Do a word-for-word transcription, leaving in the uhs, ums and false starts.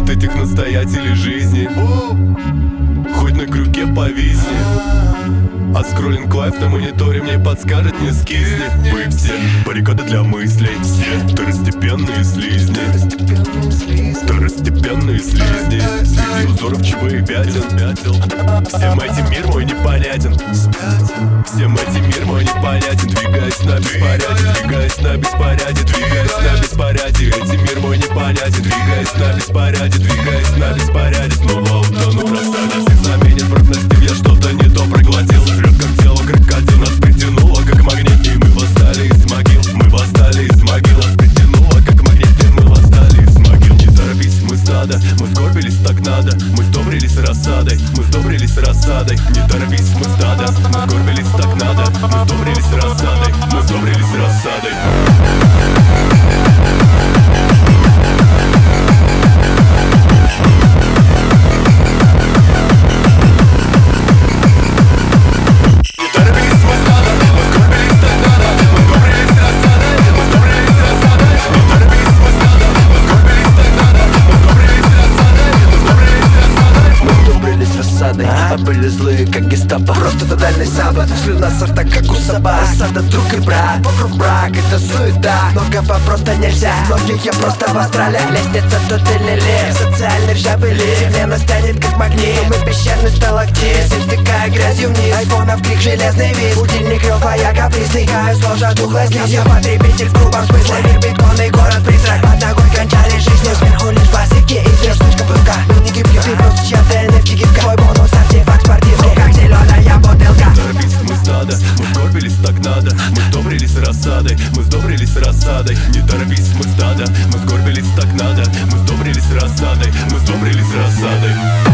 от этих настоятелей жизни. Хоть на крюке повисни, а скроллинг лайф на мониторе мне подскажет: не скисни. Вы все баррикады для мыслей, все второстепенные слизни, второстепенные слизни. Среди узоров ЧБ и пятен. Всем этим мир мой непонятен. Всем этим мир мой непонятен. Двигаясь на беспорядке, двигаясь на беспорядке, двигаясь на беспорядке. Этим мир мой непонятен. Двигаясь на беспорядке, двигаясь на беспорядке. Снова утону в рассадах и заменит вновь настиг. Я что-то не то проглотил. Жрет как тело крокодил. Нас притянуло как магнит, и мы восстали из могил. Мы восстали из могил. Нас притянуло как магнит, и мы восстали из могил. Не торопись, мы стадо, мы сгорбились так надо. Мы сдобрились рассадой, мы сдобрились рассадой. Не торопись, мы стадо, мы сгорбились так надо. Мы сдобрились рассадой, мы сдобрились рассадой. А были злые, как гестапо. Просто тотальный сабот. Слюна сорта, как у собак. Рассада, друг и брат. Вокруг брак, это суета. Многого просто нельзя. Многие просто в астрале. Лестница тут или лес. Социальный ржавый лист. Земля нас тянет, как магнит. Мы песчаный сталактит. Сель стекая грязью вниз. Айфонов крик, железный виз. Будильник рёв, а я капризный. Каюсь, ложа тухлой слизью. Потребитель в грубом смысле. Мир бетонный, город призрак. Под ногой кончали жизнью. Сверху лишь басики и звездочка пылка. Мы не гибкий, ты просто чья-то эн эф ти гифка. Твой бонус, артефакт спортивный, как зеленая бутылка. Не торопись, мы стадо, мы сгорбились так надо. Мы сдобрились рассадой, мы сдобрились рассадой. Не торопись, мы стадо, мы сгорбились так надо. Мы сдобрились рассадой, мы сдобрились рассадой.